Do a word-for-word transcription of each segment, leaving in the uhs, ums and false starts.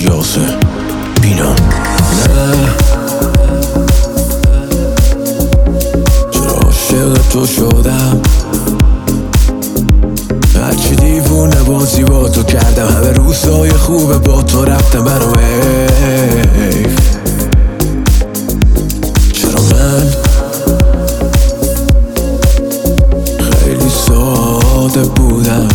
یاسر بینا. نه چرا عاشق تو شدم، هرچی دیوونه بازی با تو کردم، همه روزای خوبه با تو رفتم برام حیف. چرا من خیلی ساده بودم،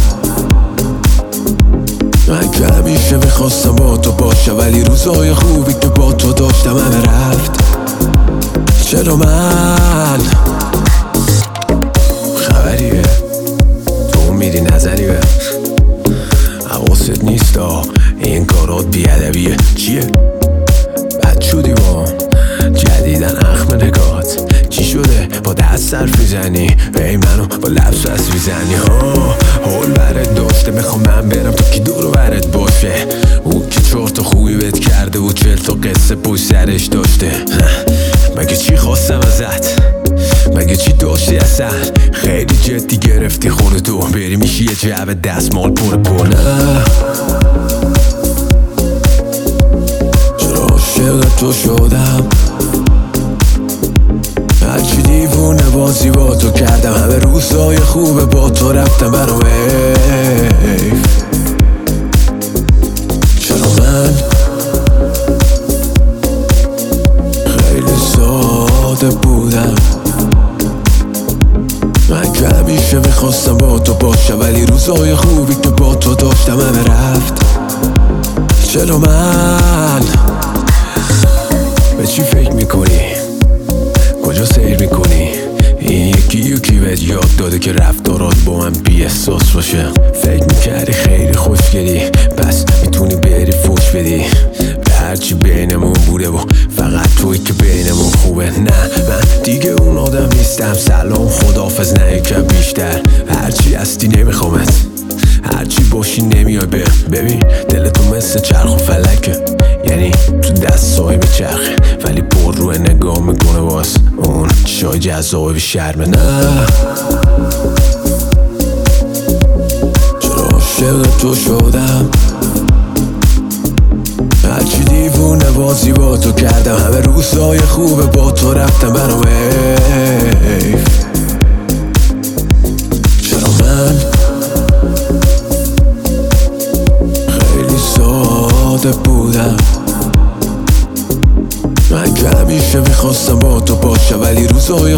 من که همیشه میخواستم با تو باشم، ولی روزای خوبی که با تو داشتم همه رفت. چرا من خبریه تو میری نزنی به حواست نیستا، این کارات بیادبیه. چیه؟ بد شدی با جدیدن اخم نگات، چی شده با دست صرف میزنی ای منو با لبس بس میزنی؟ ها حول برت داشته، میخوام من برم تو کی دور و برت باشه. او که چهار تا خوبی بهت کرده و چهل تا قصه پشت سرش داشته. مگه چی خواستم ازت؟ مگه چی داشتی اصلا؟ خیلی جدی گرفتی خودتو، بری میشی یه جعبه دستمال پر پر. نه چرا عاشق تو شدم، هرچی دیوونه بازی با تو کردم، همه روزای خوبه با تو رفتم برام حیف. چرا من خیلی ساده بودم، من که همیشه میخواستم با تو باشم، ولی روزای خوبی که با تو داشتم همه رفت. چرا من به چی فکر میکنی؟ کجا سیر میکنی؟ این یکی یکی بهت یاد داده که رفتارات با من بی احساس باشه. فکر میکردی خیلی خوشگلی، پس میتونی بری فوش بدی به هرچی بینمون بوده و فقط توی که بینمون خوبه. نه من دیگه اون آدم نیستم، سلام خداحافظ نه یکم بیشتر. هرچی هستی نمیخوامت، هرچی باشی نمیای به ببین دل تو مثل چرخ و فلکه، یعنی تو دست صاحب چرخه ولی پر روی نگاه میکنه باز اون چای جذابه بی شرمه. نه چرا عاشق تو شدم، هرچی دیوونه بازی با تو کردم، همه روزای خوبه با تو رفتم برام حیف. چرا من خیلی ساده بودم، من که همیشه میخواستم با تو باشم، ولی روزای